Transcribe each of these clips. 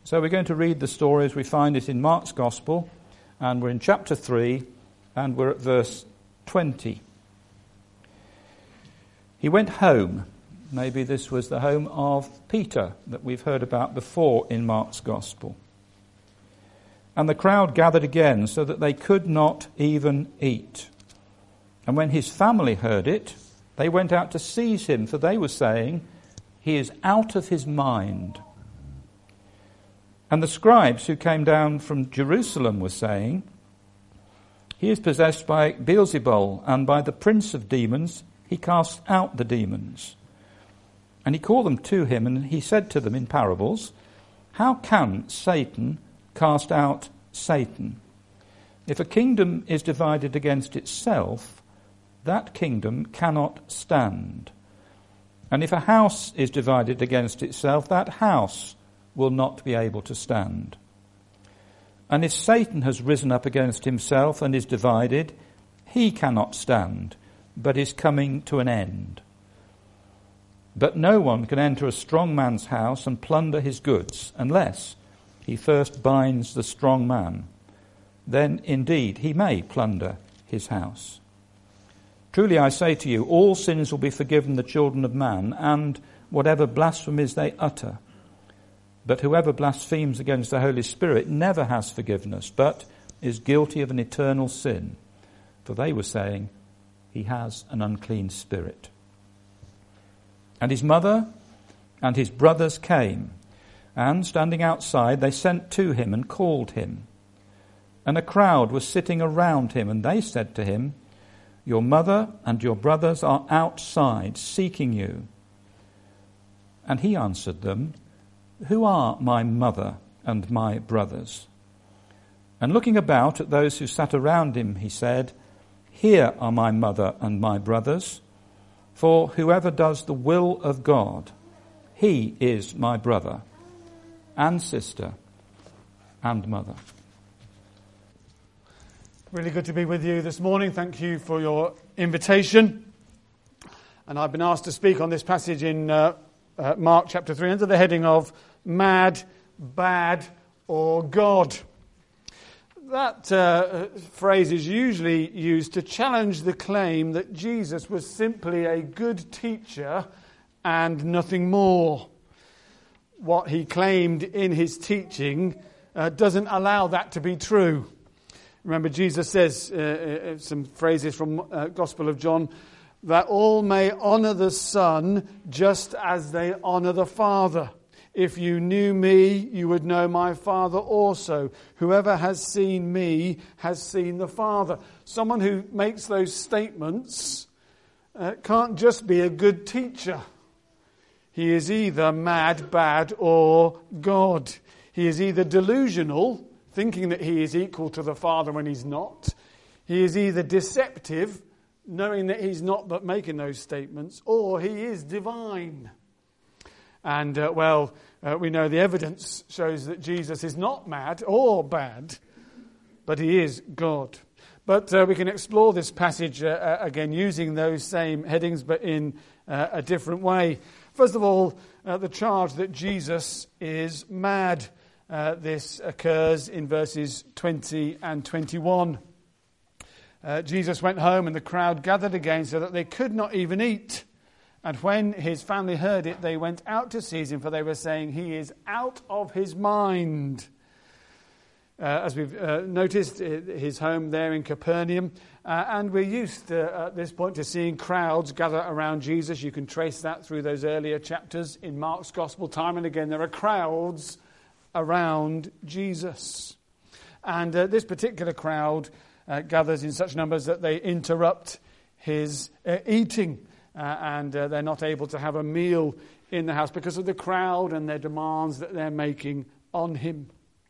So we're going to read the story as we find it in Mark's Gospel, and we're in chapter 3, and we're at verse 20. He went home. Maybe this was the home of Peter that we've heard about before in Mark's Gospel. And the crowd gathered again so that they could not even eat. And when his family heard it, they went out to seize him, for they were saying, "He is out of his mind." And the scribes who came down from Jerusalem were saying, "He is possessed by Beelzebul, and by the prince of demons he casts out the demons." And he called them to him, and he said to them in parables, "How can Satan cast out Satan? If a kingdom is divided against itself, that kingdom cannot stand. And if a house is divided against itself, that house will not be able to stand. And if Satan has risen up against himself and is divided, he cannot stand, but is coming to an end. But no one can enter a strong man's house and plunder his goods, unless he first binds the strong man. Then indeed he may plunder his house. Truly I say to you, all sins will be forgiven the children of man, and whatever blasphemies they utter. But whoever blasphemes against the Holy Spirit never has forgiveness, but is guilty of an eternal sin. For they were saying, he has an unclean spirit. And his mother and his brothers came, and standing outside they sent to him and called him. And a crowd was sitting around him, and they said to him, "Your mother and your brothers are outside seeking you." And he answered them, "Who are my mother and my brothers?" And looking about at those who sat around him, he said, "Here are my mother and my brothers. For whoever does the will of God, he is my brother and sister and mother." Really good to be with you this morning. Thank you for your invitation. And I've been asked to speak on this passage in Mark chapter 3 under the heading of Mad, Bad, or God. That phrase is usually used to challenge the claim that Jesus was simply a good teacher and nothing more. What he claimed in his teaching doesn't allow that to be true. Remember, Jesus says, some phrases from Gospel of John, that all may honour the Son just as they honour the Father. If you knew me, you would know my Father also. Whoever has seen me has seen the Father. Someone who makes those statements can't just be a good teacher. He is either mad, bad, or God. He is either delusional, thinking that he is equal to the Father when he's not. He is either deceptive, knowing that he's not but making those statements, or he is divine. And, we know the evidence shows that Jesus is not mad or bad, but he is God. But we can explore this passage again using those same headings, but in a different way. First of all, the charge that Jesus is mad. This occurs in verses 20 and 21. Jesus went home and the crowd gathered again so that they could not even eat. And when his family heard it, they went out to seize him, for they were saying, "He is out of his mind." As we've noticed, his home there in Capernaum. And we're used at this point to seeing crowds gather around Jesus. You can trace that through those earlier chapters in Mark's Gospel. Time and again, there are crowds around Jesus. And this particular crowd gathers in such numbers that they interrupt his eating. And they're not able to have a meal in the house because of the crowd and their demands that they're making on him.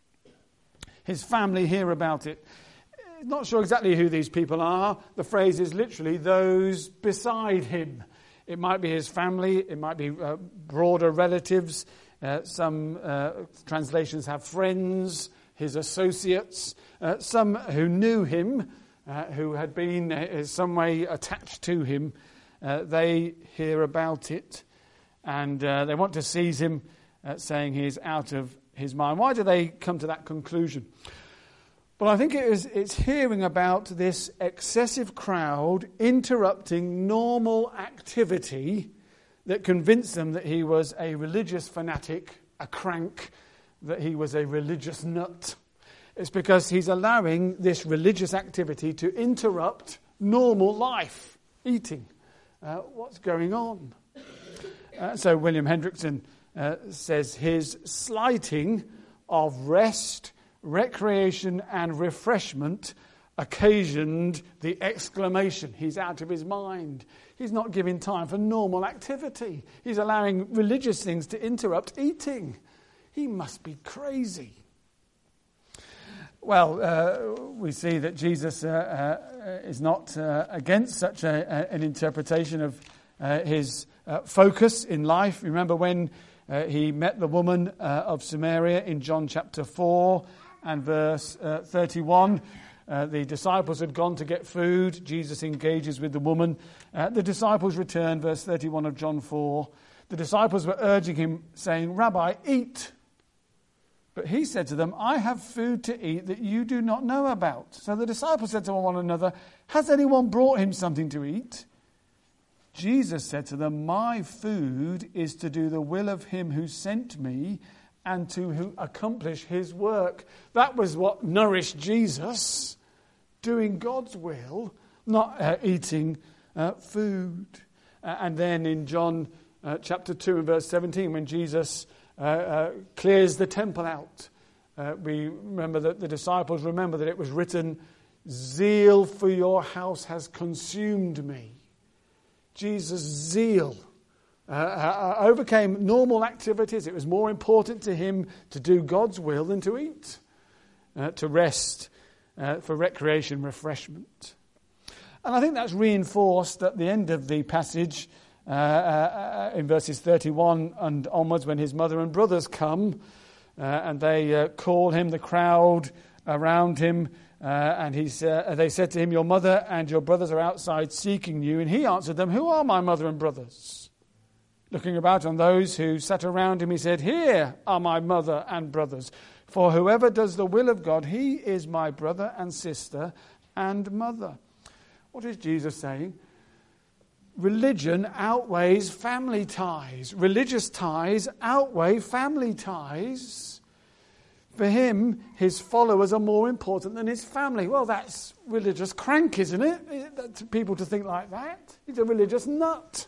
His family hear about it. Not sure exactly who these people are. The phrase is literally those beside him. It might be his family. It might be broader relatives. Some translations have friends, his associates, some who knew him, who had been in some way attached to him. They hear about it, and they want to seize him, saying he is out of his mind. Why do they come to that conclusion? Well, I think it's hearing about this excessive crowd interrupting normal activity that convinced them that he was a religious fanatic, a crank, that he was a religious nut. It's because he's allowing this religious activity to interrupt normal life, eating. What's going on? So William Hendrickson says his slighting of rest, recreation and refreshment occasioned the exclamation. He's out of his mind. He's not giving time for normal activity. He's allowing religious things to interrupt eating. He must be crazy. Well, we see that Jesus is not against such an interpretation of his focus in life. Remember when he met the woman of Samaria in John chapter 4 and verse 31. The disciples had gone to get food. Jesus engages with the woman. The disciples return, verse 31 of John 4. The disciples were urging him, saying, "Rabbi, eat." But he said to them, "I have food to eat that you do not know about." So the disciples said to one another, "Has anyone brought him something to eat?" Jesus said to them, "My food is to do the will of him who sent me and to accomplish his work." That was what nourished Jesus, doing God's will, not eating food. And then in John chapter 2 and verse 17, when Jesus clears the temple out, we remember that the disciples remember that it was written, "Zeal for your house has consumed me." Jesus' zeal overcame normal activities. It was more important to him to do God's will than to eat, to rest, for recreation, refreshment. And I think that's reinforced at the end of the passage in verses 31 and onwards, when his mother and brothers come and they call him, the crowd around him, and they said to him, "Your mother and your brothers are outside seeking you." And he answered them, "Who are my mother and brothers?" Looking about on those who sat around him, he said, "Here are my mother and brothers. For whoever does the will of God, he is my brother and sister and mother." What is Jesus saying? Religion outweighs family ties. Religious ties outweigh family ties. For him, his followers are more important than his family. Well, that's religious crank, isn't it? People to think like that. He's a religious nut.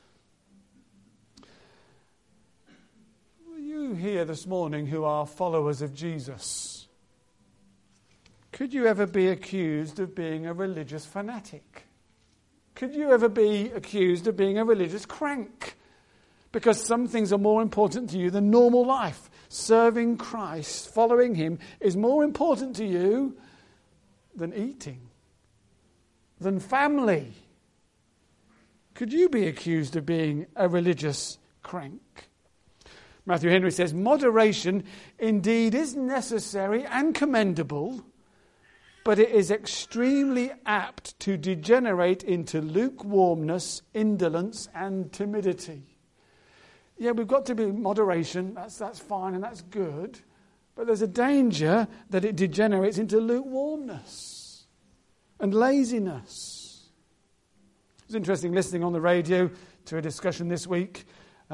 You here this morning who are followers of Jesus, could you ever be accused of being a religious fanatic? Could you ever be accused of being a religious crank? Because some things are more important to you than normal life. Serving Christ, following him, is more important to you than eating, than family. Could you be accused of being a religious crank? Matthew Henry says, "Moderation indeed is necessary and commendable, but it is extremely apt to degenerate into lukewarmness, indolence, and timidity." Yeah, we've got to be moderation. That's fine and that's good. But there's a danger that it degenerates into lukewarmness and laziness. It was interesting listening on the radio to a discussion this week.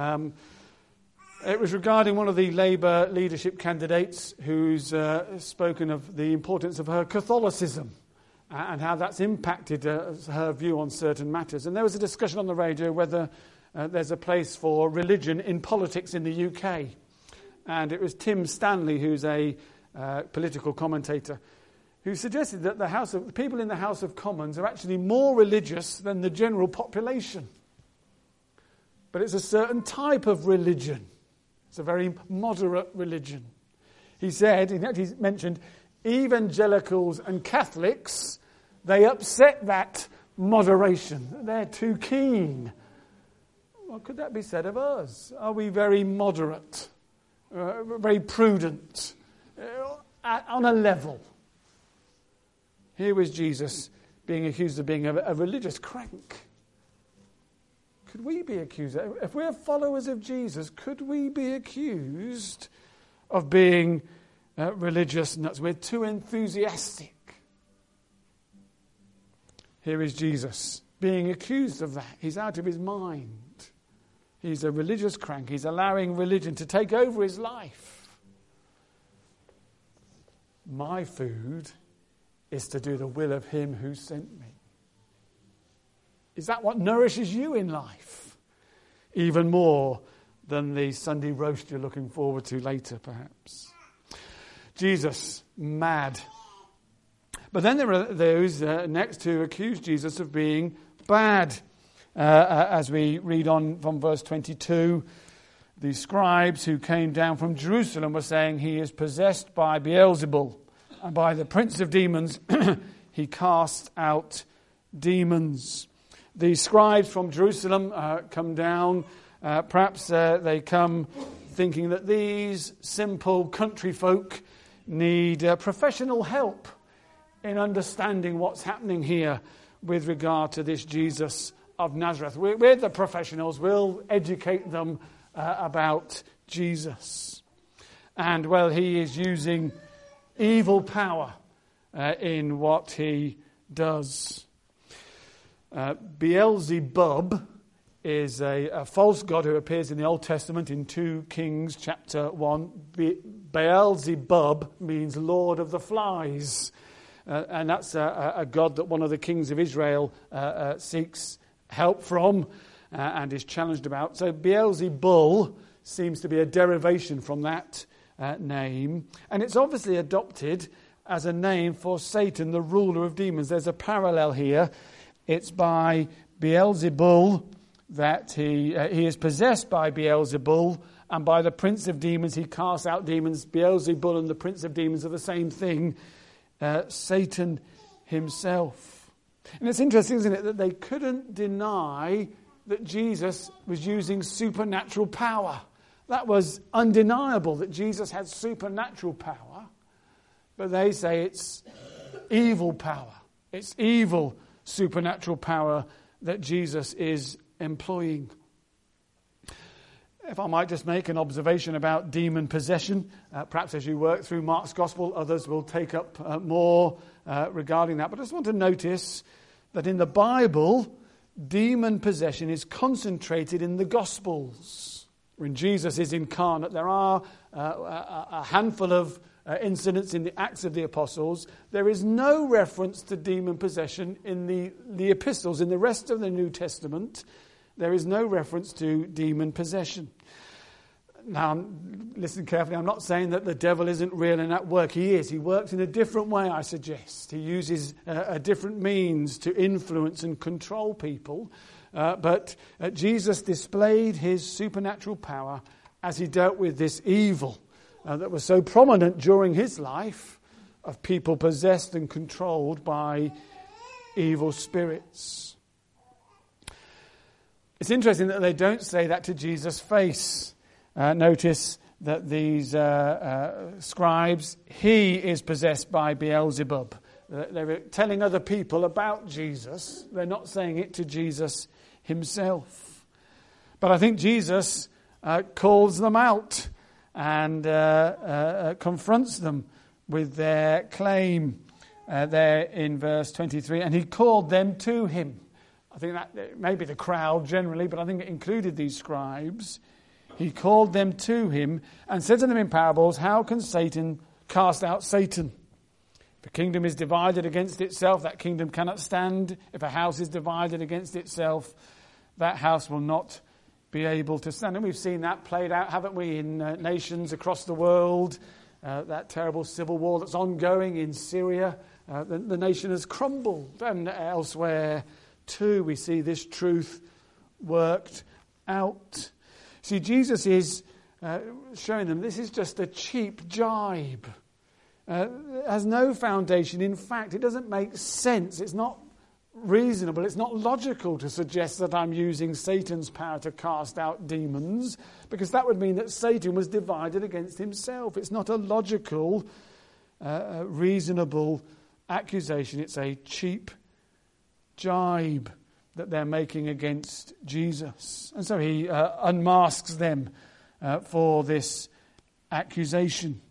It was regarding one of the Labour leadership candidates who's spoken of the importance of her Catholicism and how that's impacted her view on certain matters. And there was a discussion on the radio whether there's a place for religion in politics in the UK. And it was Tim Stanley, who's a political commentator, who suggested that the people in the House of Commons are actually more religious than the general population. But it's a certain type of religion. It's a very moderate religion. He said, in fact, he mentioned evangelicals and Catholics, they upset that moderation. They're too keen. Well, could that be said of us? Are we very moderate, very prudent, on a level? Here was Jesus being accused of being a religious crank. Could we be accused? If we're followers of Jesus, could we be accused of being religious nuts. We're too enthusiastic. Here is Jesus being accused of that. He's out of his mind. He's a religious crank. He's allowing religion to take over his life. My food is to do the will of him who sent me. Is that what nourishes you in life? Even more than the Sunday roast you're looking forward to later, perhaps. Jesus, mad. But then there are those next who accuse Jesus of being bad. As we read on from verse 22, the scribes who came down from Jerusalem were saying he is possessed by Beelzebul, and by the prince of demons he cast out demons. The scribes from Jerusalem come down. Perhaps they come thinking that these simple country folk need professional help in understanding what's happening here with regard to this Jesus of Nazareth. We're the professionals. We'll educate them about Jesus. And, well, he is using evil power in what he does. Beelzebub is a false god who appears in the Old Testament in 2 Kings chapter 1. Beelzebub means Lord of the Flies. And that's a god that one of the kings of Israel seeks help from and is challenged about. So Beelzebul seems to be a derivation from that name. And it's obviously adopted as a name for Satan, the ruler of demons. There's a parallel here. It's by Beelzebul that he is possessed by Beelzebul, and by the prince of demons he casts out demons. Beelzebul and the prince of demons are the same thing. Satan himself. And it's interesting, isn't it, that they couldn't deny that Jesus was using supernatural power. That was undeniable, that Jesus had supernatural power. But they say it's evil power. It's evil supernatural power that Jesus is employing. If I might just make an observation about demon possession, perhaps as you work through Mark's Gospel, others will take up more regarding that. But I just want to notice that in the Bible, demon possession is concentrated in the Gospels. When Jesus is incarnate, there are a handful of incidents in the Acts of the Apostles. There is no reference to demon possession in the epistles. In the rest of the New Testament, there is no reference to demon possession. Now, listen carefully. I'm not saying that the devil isn't real and at work. He is. He works in a different way, I suggest. He uses a different means to influence and control people. But Jesus displayed his supernatural power as he dealt with this evil that was so prominent during his life of people possessed and controlled by evil spirits. It's interesting that they don't say that to Jesus' face. Notice that these scribes, he is possessed by Beelzebub. They were telling other people about Jesus. They're not saying it to Jesus himself. But I think Jesus calls them out and confronts them with their claim there in verse 23. And he called them to him. I think that maybe the crowd generally, but I think it included these scribes. He called them to him and said to them in parables, how can Satan cast out Satan? If a kingdom is divided against itself, that kingdom cannot stand. If a house is divided against itself, that house will not be able to stand. And we've seen that played out, haven't we, in nations across the world. That terrible civil war that's ongoing in Syria. The nation has crumbled. And elsewhere too, we see this truth worked out. See, Jesus is showing them this is just a cheap jibe. It has no foundation. In fact, it doesn't make sense. It's not reasonable. It's not logical to suggest that I'm using Satan's power to cast out demons, because that would mean that Satan was divided against himself. It's not a logical, reasonable accusation. It's a cheap jibe that they're making against Jesus. And so he unmasks them for this accusation.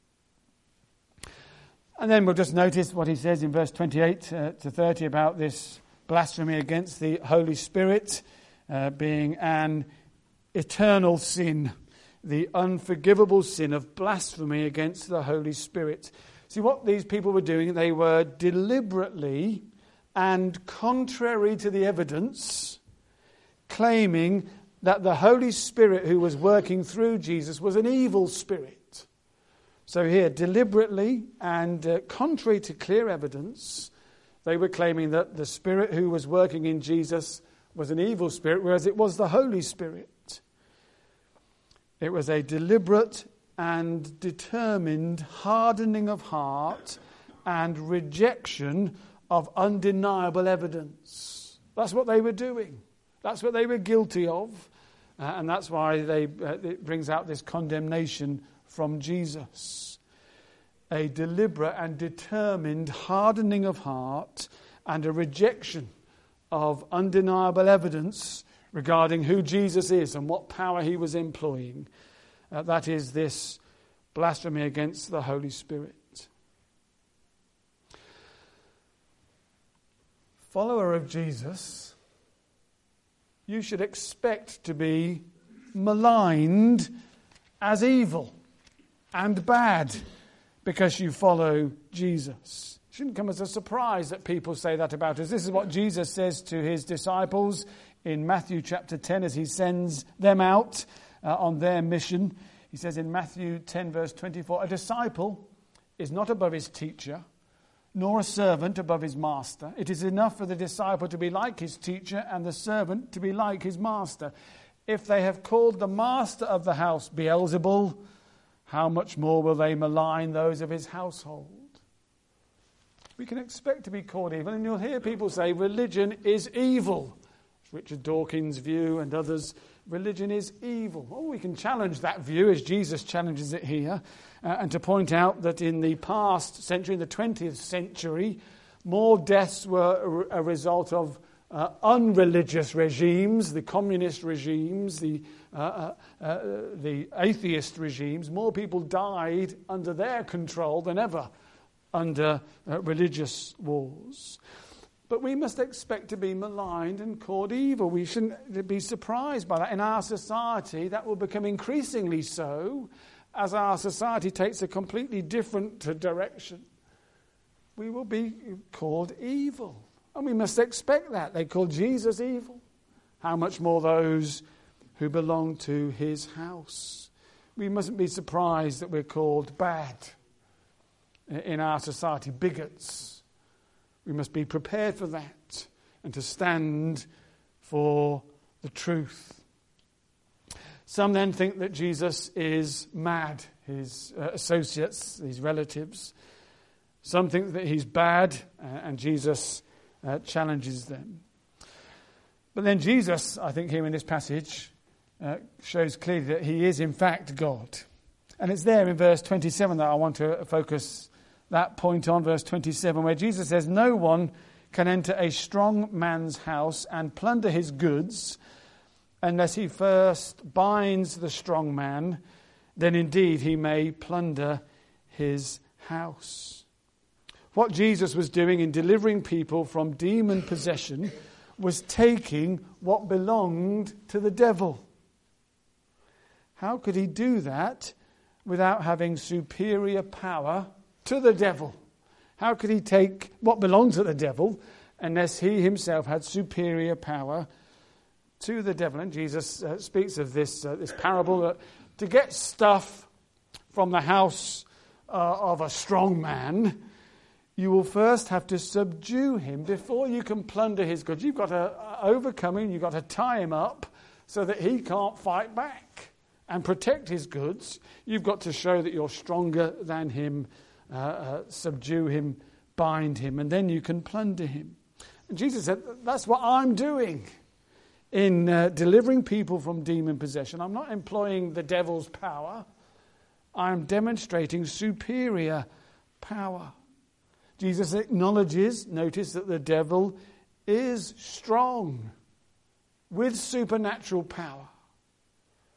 And then we'll just notice what he says in verse 28 to 30 about this blasphemy against the Holy Spirit being an eternal sin, the unforgivable sin of blasphemy against the Holy Spirit. See, what these people were doing, they were deliberately and contrary to the evidence, claiming that the Holy Spirit who was working through Jesus was an evil spirit. So here, deliberately and contrary to clear evidence, they were claiming that the Spirit who was working in Jesus was an evil spirit, whereas it was the Holy Spirit. It was a deliberate and determined hardening of heart and rejection of undeniable evidence. That's what they were doing. That's what they were guilty of. And that's why it brings out this condemnation from Jesus. A deliberate and determined hardening of heart and a rejection of undeniable evidence regarding who Jesus is and what power he was employing. That is this blasphemy against the Holy Spirit. Follower of Jesus, you should expect to be maligned as evil and bad because you follow Jesus. It shouldn't come as a surprise that people say that about us. This is what Jesus says to his disciples in Matthew chapter 10 as he sends them out on their mission. He says in Matthew 10 verse 24, "A disciple is not above his teacher, nor a servant above his master. It is enough for the disciple to be like his teacher and the servant to be like his master. If they have called the master of the house Beelzebul, how much more will they malign those of his household?" We can expect to be called evil, and you'll hear people say religion is evil. It's Richard Dawkins' view and others. Religion is evil. Well, we can challenge that view as Jesus challenges it here, and to point out that in the past century, in the 20th century, more deaths were a result of unreligious regimes, the communist regimes, the atheist regimes. More people died under their control than ever under religious wars. But we must expect to be maligned and called evil. We shouldn't be surprised by that. In our society, that will become increasingly so as our society takes a completely different direction. We will be called evil. And we must expect that. They call Jesus evil. How much more those who belong to his house? We mustn't be surprised that we're called bad in our society, bigots. We must be prepared for that and to stand for the truth. Some then think that Jesus is mad, his associates, his relatives. Some think that he's bad, and Jesus challenges them. But then Jesus, I think here in this passage, shows clearly that he is in fact God. And it's there in verse 27 that I want to focus that point on, verse 27, where Jesus says, "No one can enter a strong man's house and plunder his goods unless he first binds the strong man, then indeed he may plunder his house." What Jesus was doing in delivering people from demon possession was taking what belonged to the devil. How could he do that without having superior power to the devil? How could he take what belonged to the devil unless he himself had superior power to the devil? And Jesus speaks of this parable. To get stuff from the house of a strong man, you will first have to subdue him before you can plunder his goods. You've got to overcome him, you've got to tie him up so that he can't fight back and protect his goods. You've got to show that you're stronger than him, subdue him, bind him, and then you can plunder him. And Jesus said, that's what I'm doing in delivering people from demon possession. I'm not employing the devil's power. I'm demonstrating superior power. Jesus acknowledges, notice, that the devil is strong with supernatural power.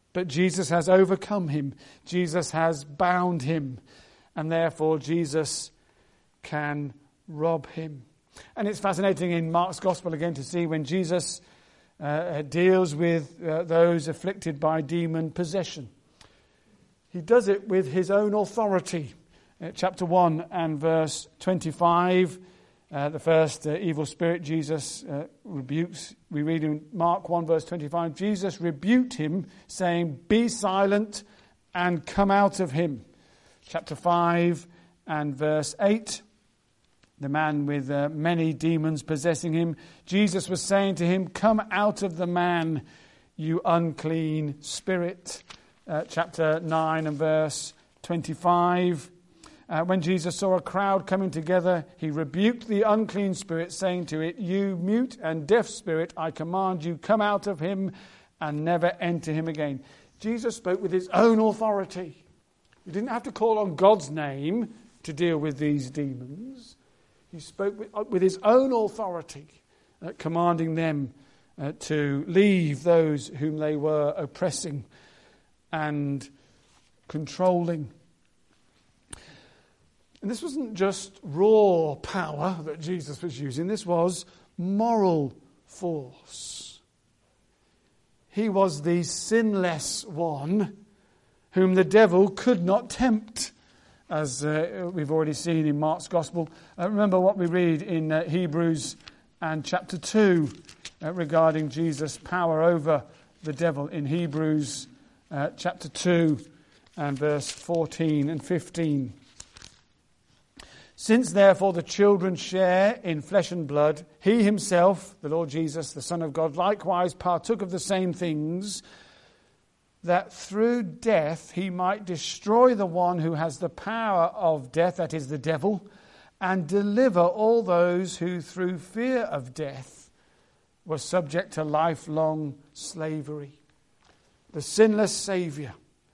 But Jesus has overcome him. Jesus has bound him. And therefore Jesus can rob him. And it's fascinating in Mark's Gospel again to see when Jesus deals with those afflicted by demon possession. He does it with his own authority. Chapter 1 and verse 25, the first evil spirit Jesus rebukes. We read in Mark 1 verse 25, Jesus rebuked him, saying, "Be silent and come out of him." Chapter 5 and verse 8, the man with many demons possessing him, Jesus was saying to him, "Come out of the man, you unclean spirit." Chapter 9 and verse 25. When Jesus saw a crowd coming together, he rebuked the unclean spirit, saying to it, "You mute and deaf spirit, I command you, come out of him and never enter him again." Jesus spoke with his own authority. He didn't have to call on God's name to deal with these demons. He spoke with his own authority, commanding them to leave those whom they were oppressing and controlling. And this wasn't just raw power that Jesus was using. This was moral force. He was the sinless one whom the devil could not tempt, as we've already seen in Mark's Gospel. Remember what we read in Hebrews and chapter 2 regarding Jesus' power over the devil in Hebrews chapter 2 and verse 14 and 15. "Since therefore the children share in flesh and blood, he himself, the Lord Jesus, the Son of God, likewise partook of the same things, that through death he might destroy the one who has the power of death, that is the devil, and deliver all those who through fear of death were subject to lifelong slavery." The sinless Saviour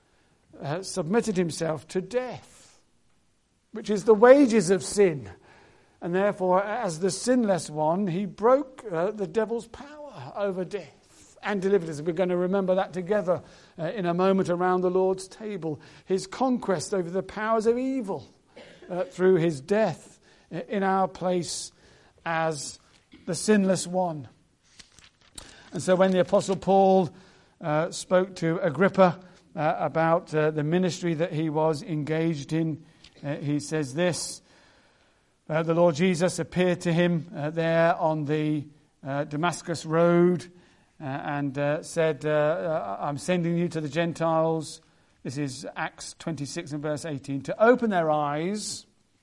submitted himself to death, which is the wages of sin. And therefore, as the sinless one, he broke the devil's power over death and delivered us. We're going to remember that together in a moment around the Lord's table. His conquest over the powers of evil through his death in our place as the sinless one. And so when the Apostle Paul spoke to Agrippa about the ministry that he was engaged in, he says this: the Lord Jesus appeared to him there on the Damascus road and said, "I'm sending you to the Gentiles." This is Acts 26 and verse 18. "To open their eyes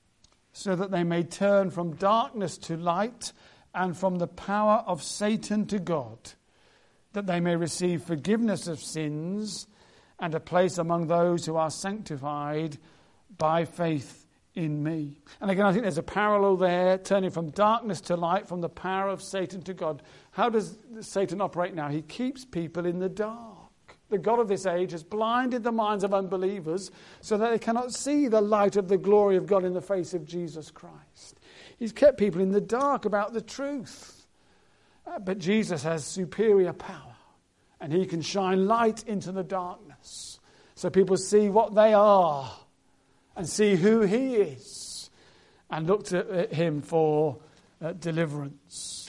so that they may turn from darkness to light and from the power of Satan to God, that they may receive forgiveness of sins and a place among those who are sanctified by faith in me." And again, I think there's a parallel there, turning from darkness to light, from the power of Satan to God. How does Satan operate now? He keeps people in the dark. The God of this age has blinded the minds of unbelievers so that they cannot see the light of the glory of God in the face of Jesus Christ. He's kept people in the dark about the truth. But Jesus has superior power, and he can shine light into the darkness so people see what they are and see who he is and look to him for deliverance.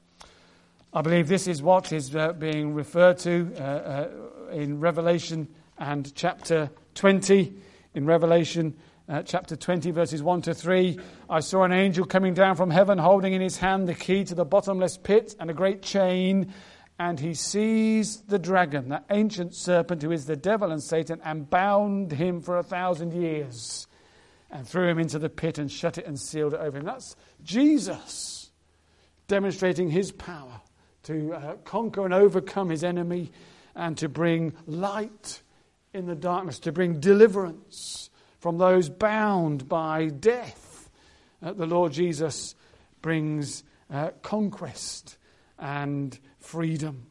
I believe this is what is being referred to in Revelation and chapter 20. In Revelation chapter 20, verses 1 to 3, "I saw an angel coming down from heaven, holding in his hand the key to the bottomless pit and a great chain. And he seized the dragon, that ancient serpent who is the devil and Satan, and bound him for 1,000 years, and threw him into the pit and shut it and sealed it over him." That's Jesus demonstrating his power to conquer and overcome his enemy and to bring light in the darkness, to bring deliverance from those bound by death. The Lord Jesus brings conquest and freedom.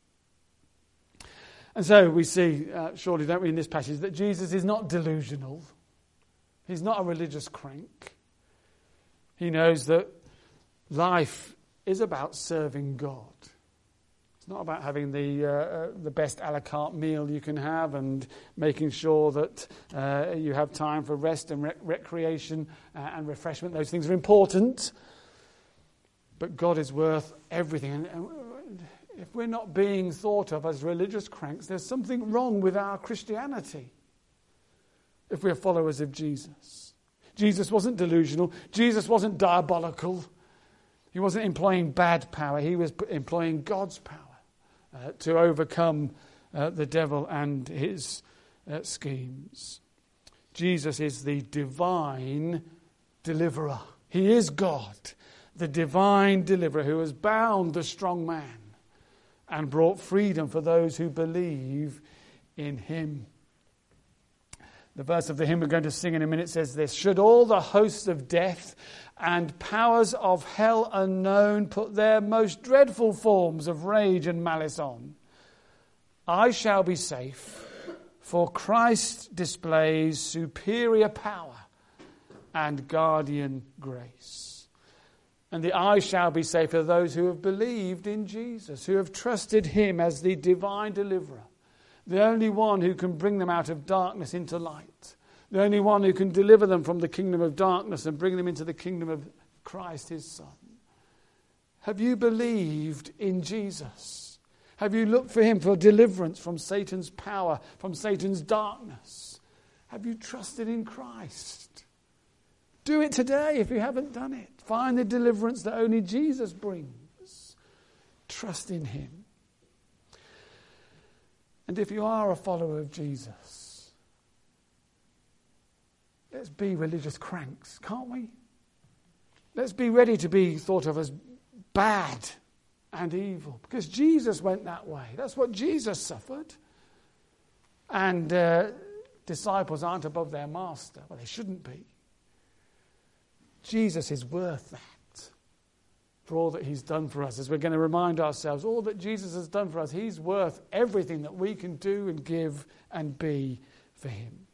And so we see, surely, don't we, in this passage, that Jesus is not delusional. He's not a religious crank. He knows that life is about serving God. It's not about having the best a la carte meal you can have and making sure that you have time for rest and recreation and refreshment. Those things are important. But God is worth everything. And if we're not being thought of as religious cranks, there's something wrong with our Christianity. If we're followers of Jesus. Jesus wasn't delusional. Jesus wasn't diabolical. He wasn't employing bad power. He was employing God's power to overcome the devil and his schemes. Jesus is the divine deliverer. He is God, the divine deliverer who has bound the strong man and brought freedom for those who believe in him. The verse of the hymn we're going to sing in a minute says this: should all the hosts of death and powers of hell unknown put their most dreadful forms of rage and malice on, I shall be safe, for Christ displays superior power and guardian grace. And the I shall be safe are those who have believed in Jesus, who have trusted him as the divine deliverer, the only one who can bring them out of darkness into light, the only one who can deliver them from the kingdom of darkness and bring them into the kingdom of Christ, his Son. Have you believed in Jesus? Have you looked for him for deliverance from Satan's power, from Satan's darkness? Have you trusted in Christ? Do it today if you haven't done it. Find the deliverance that only Jesus brings. Trust in him. And if you are a follower of Jesus, let's be religious cranks, can't we? Let's be ready to be thought of as bad and evil, because Jesus went that way. That's what Jesus suffered. And disciples aren't above their master. Well, they shouldn't be. Jesus is worth that for all that he's done for us. As we're going to remind ourselves, all that Jesus has done for us, he's worth everything that we can do and give and be for him.